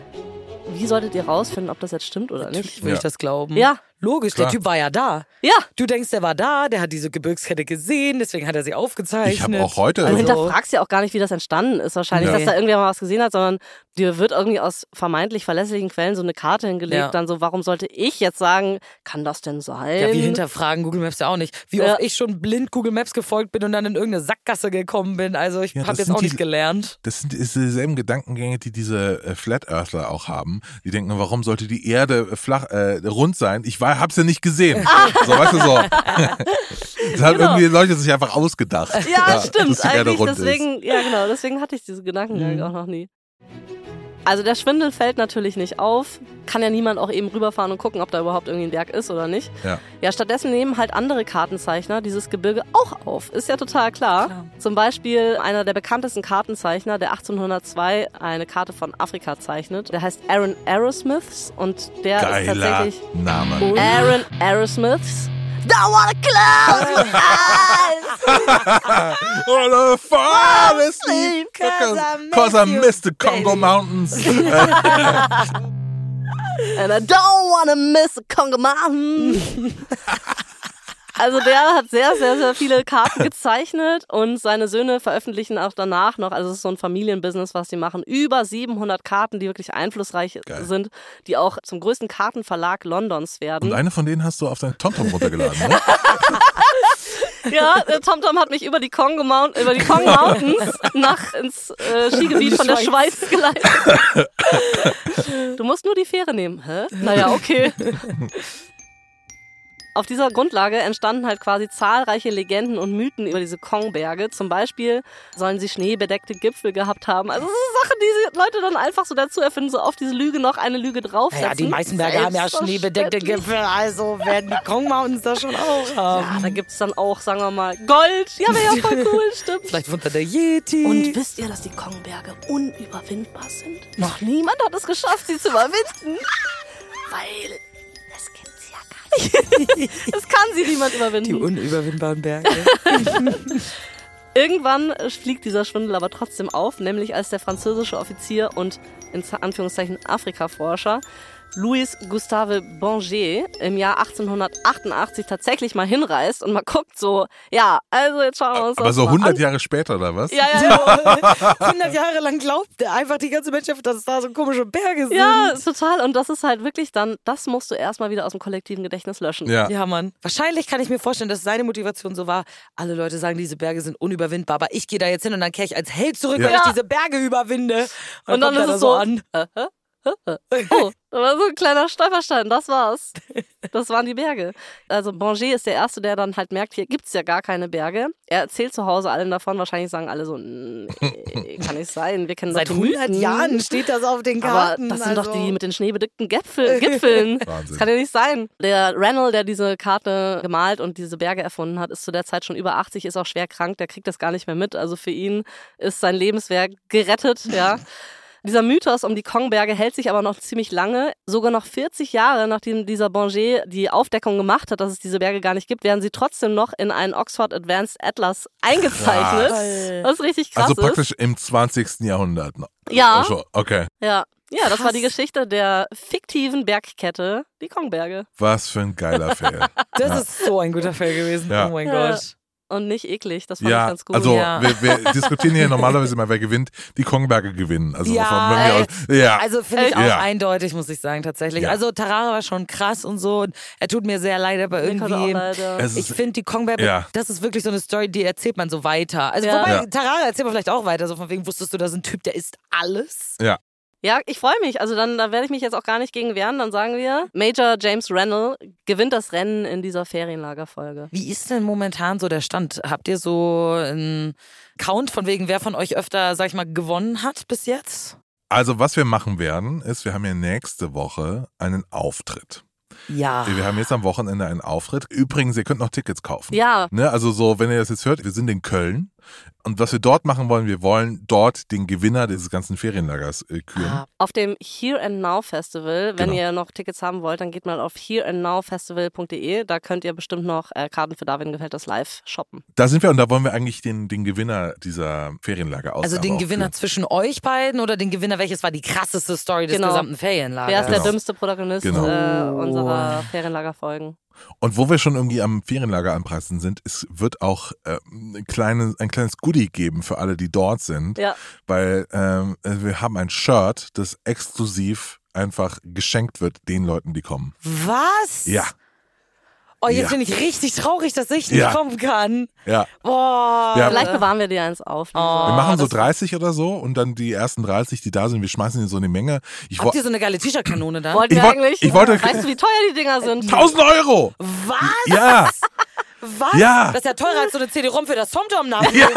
Wie solltet ihr rausfinden, ob das jetzt stimmt oder nicht? Natürlich will Ja. ich das glauben. Ja. Logisch, Klar. der Typ war ja da. Ja, Du denkst, der war da, der hat diese Gebirgskette gesehen, deswegen hat er sie aufgezeichnet. Ich habe auch heute, du Also- hinterfragst ja auch gar nicht, wie das entstanden ist wahrscheinlich, Nee. dass da irgendwer mal was gesehen hat, sondern dir wird irgendwie aus vermeintlich verlässlichen Quellen so eine Karte hingelegt, Ja. dann so, warum sollte ich jetzt sagen, kann das denn sein? Ja, wir hinterfragen Google Maps ja auch nicht. Wie Ja. oft ich schon blind Google Maps gefolgt bin und dann in irgendeine Sackgasse gekommen bin. Also ich Ja, habe das jetzt sind auch nicht die- gelernt. das sind dieselben Gedankengänge, die diese äh, Flat Earthler auch haben. Die denken, warum sollte die Erde flach, äh, rund sein? Ich war, hab's ja nicht gesehen. So, weißt du, so. Das hat Genau. irgendwie Leute sich einfach ausgedacht. Ja, stimmt. dass die Erde Eigentlich rund ist. deswegen, ja genau, deswegen hatte ich diese Gedanken Mhm. auch noch nie. Also der Schwindel fällt natürlich nicht auf. Kann ja niemand auch eben rüberfahren und gucken, ob da überhaupt irgendwie ein Berg ist oder nicht. Ja. Ja, stattdessen nehmen halt andere Kartenzeichner dieses Gebirge auch auf. Ist ja total klar. Klar. Zum Beispiel einer der bekanntesten Kartenzeichner, der achtzehnhundertzwei eine Karte von Afrika zeichnet. Der heißt Aaron Aerosmiths und der ist Geiler tatsächlich Name. Aaron Aerosmiths. Don't wanna close your eyes. Oh, the fall asleep, Cause I cause I miss missed you, the Congo baby. Mountains. And I don't wanna miss the Congo Mountain. Also der hat sehr, sehr, sehr viele Karten gezeichnet und seine Söhne veröffentlichen auch danach noch, also es ist so ein Familienbusiness, was die machen, über siebenhundert Karten, die wirklich einflussreich Geil. sind, die auch zum größten Kartenverlag Londons werden. Und eine von denen hast du auf deinen TomTom runtergeladen, ne? Ja, der TomTom hat mich über die Congo Mount, über die Congo Mountains nach ins äh, Skigebiet von der Schweiz geleitet. Du musst nur die Fähre nehmen. Hä? Naja, okay. Auf dieser Grundlage entstanden halt quasi zahlreiche Legenden und Mythen über diese Kongberge. Zum Beispiel sollen sie schneebedeckte Gipfel gehabt haben. Also so Sachen, die die Leute dann einfach so dazu erfinden, so auf diese Lüge noch eine Lüge draufsetzen. Ja, die meisten Berge haben ja schneebedeckte Gipfel, also werden die Kong Mountains das schon auch haben. Ja, da gibt's dann auch, sagen wir mal, Gold. Ja, wäre ja voll cool, stimmt. Vielleicht unter der Yeti. Und wisst ihr, dass die Kongberge unüberwindbar sind? Noch niemand hat es geschafft, sie zu überwinden. Weil es gibt sie ja gar nicht. Es kann sie niemand die überwinden. unüberwindbaren Berge. Irgendwann fliegt dieser Schwindel aber trotzdem auf, nämlich als der französische Offizier und in Anführungszeichen Afrikaforscher Louis Gustave Bongier im Jahr achtzehnhundertachtundachtzig tatsächlich mal hinreist und mal guckt so, ja, also jetzt schauen wir uns Aber das so mal hundert an. Jahre später, oder was? Ja, ja, ja. hundert Jahre lang glaubt einfach die ganze Menschheit, dass es da so komische Berge sind. Ja, total. Und das ist halt wirklich dann, das musst du erstmal wieder aus dem kollektiven Gedächtnis löschen. Ja. Ja, Mann. Wahrscheinlich kann ich mir vorstellen, dass seine Motivation so war, alle Leute sagen, diese Berge sind unüberwindbar, aber ich gehe da jetzt hin und dann kehre ich als Held zurück, Ja. weil ich diese Berge überwinde. Und dann kommt ist er es da so, an. äh, hä? Oh, da war so ein kleiner Stolperstein, das war's. Das waren die Berge. Also Bangé ist der Erste, der dann halt merkt, hier gibt's ja gar keine Berge. Er erzählt zu Hause allen davon, wahrscheinlich sagen alle so, nee, kann nicht sein, wir kennen Seit doch die hundert Mythen. Jahren steht das auf den Karten. Aber das sind also. doch die mit den schneebedeckten Gipfel, Gipfeln. Wahnsinn. Das kann ja nicht sein. Der Rennell, der diese Karte gemalt und diese Berge erfunden hat, ist zu der Zeit schon über achtzig, ist auch schwer krank, der kriegt das gar nicht mehr mit. Also für ihn ist sein Lebenswerk gerettet, ja. Dieser Mythos um die Kongberge hält sich aber noch ziemlich lange. Sogar noch vierzig Jahre, nachdem dieser Bangé die Aufdeckung gemacht hat, dass es diese Berge gar nicht gibt, werden sie trotzdem noch in einen Oxford Advanced Atlas eingezeichnet. Krass. Was richtig krass Also praktisch ist. im zwanzigsten Jahrhundert. Ja. Also, okay. Ja. Ja, das war die Krass. Geschichte der fiktiven Bergkette, die Kongberge. Was für ein geiler Fail. Das Ja. ist so ein guter Fail gewesen. Ja. Oh mein Ja. Gott. Und nicht eklig, das fand ich Ja, ganz gut. also Ja. wir, wir diskutieren hier normalerweise immer, wer gewinnt. Die Kongberge gewinnen. Also Ja, von wenn wir ey. aus, ja. Also finde ich auch Ja. eindeutig, muss ich sagen, tatsächlich. Ja. Also Tarara war schon krass und so. Und er tut mir sehr leid, aber Mir tut auch irgendwie... leider. Es Ich ist- finde, die Kongberge, Ja. das ist wirklich so eine Story, die erzählt man so weiter. Also Ja. wobei, Ja. Tarara erzählt man vielleicht auch weiter. So von wegen, wusstest du, das ist ein Typ, der isst alles? Ja. Ja, ich freue mich. Also dann, da werde ich mich jetzt auch gar nicht gegen wehren. Dann sagen wir, Major James Rennell gewinnt das Rennen in dieser Ferienlagerfolge. Wie ist denn momentan so der Stand? Habt ihr so einen Count von wegen, wer von euch öfter, sag ich mal, gewonnen hat bis jetzt? Also was wir machen werden, ist, wir haben ja nächste Woche einen Auftritt. Ja. Wir haben jetzt am Wochenende einen Auftritt. Übrigens, ihr könnt noch Tickets kaufen. Ja, Ne, also so, wenn ihr das jetzt hört, wir sind in Köln. Und was wir dort machen wollen, wir wollen dort den Gewinner dieses ganzen Ferienlagers äh, küren. Ah, auf dem Here and Now Festival. Wenn Genau. ihr noch Tickets haben wollt, dann geht mal auf here and now festival punkt de. Da könnt ihr bestimmt noch äh, Karten für Darwin gefällt das live shoppen. Da sind wir und da wollen wir eigentlich den, den Gewinner dieser Ferienlager also den Gewinner zwischen euch beiden oder den Gewinner, welches war die krasseste Story des Genau. gesamten Ferienlagers? Wer ist Genau. der dümmste Protagonist Genau. äh, unserer Ferienlagerfolgen? Und wo wir schon irgendwie am Ferienlager anpreisen sind, es wird auch äh, ein, kleines, ein kleines Goodie geben für alle, die dort sind. Ja. Weil ähm, wir haben ein Shirt, das exklusiv einfach geschenkt wird den Leuten, die kommen. Was? Ja, Oh, jetzt Ja. bin ich richtig traurig, dass ich nicht Ja. kommen kann. ja. Boah. Ja. Vielleicht bewahren wir dir eins auf. Lisa. Wir machen so das- dreißig oder so und dann die ersten dreißig, die da sind, wir schmeißen in so eine Menge. Ich Habt wo- ihr so eine geile T-Shirt-Kanone da? Wollten Ich wir wollt- eigentlich? ich wollte- Weißt du, wie teuer die Dinger sind? tausend Euro! Was? Ja, Was? Ja. Das ist ja teurer als so eine C D-ROM für das TomTom nach. Ja.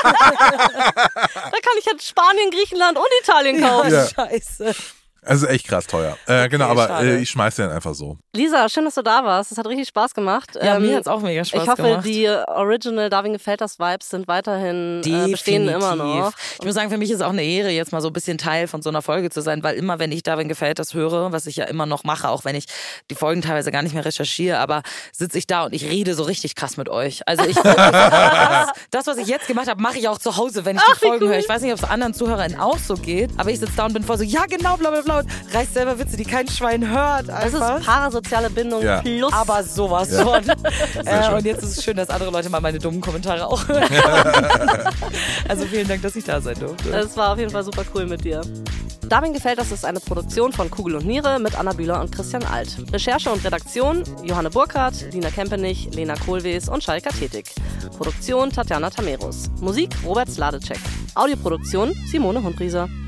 Da kann ich jetzt Spanien, Griechenland und Italien kaufen. Ja. Scheiße. also echt krass teuer. Äh, genau, aber schade. äh, ich schmeiß den einfach so. Lisa, schön, dass du da warst. Es hat richtig Spaß gemacht. Ja, Ähm, mir hat's auch mega Spaß Ich hoffe, gemacht. die Original Darwin gefällt das Vibes sind weiterhin äh, bestehen immer noch. Ich muss sagen, für mich ist es auch eine Ehre, jetzt mal so ein bisschen Teil von so einer Folge zu sein, weil immer, wenn ich Darwin gefällt das höre, was ich ja immer noch mache, auch wenn ich die Folgen teilweise gar nicht mehr recherchiere, aber sitze ich da und ich rede so richtig krass mit euch. Also ich wirklich, das, das, was ich jetzt gemacht habe, mache ich auch zu Hause, wenn ich die Folgen höre. Ich weiß nicht, ob es anderen ZuhörerInnen auch so geht, aber ich sitze da und bin voll so, ja genau, bla bla bla, und reiß selber Witze, die kein Schwein hört. Das Einfach. ist parasoziale Bindung Ja. plus. Aber sowas Ja. von. Äh, schön. und jetzt ist es schön, dass andere Leute mal meine dummen Kommentare auch hören. Also vielen Dank, dass ich da sein durfte. Es war auf jeden Fall super cool mit dir. Darwin gefällt das ist eine Produktion von Kugel und Niere mit Anna Bühler und Christian Alt. Recherche und Redaktion Johanne Burkhardt, Lina Kempenich, Lena Kohlwees und Schalka Tetig. Produktion Tatjana Tameros. Musik Robert Sladecek. Audioproduktion Simone Hundrieser.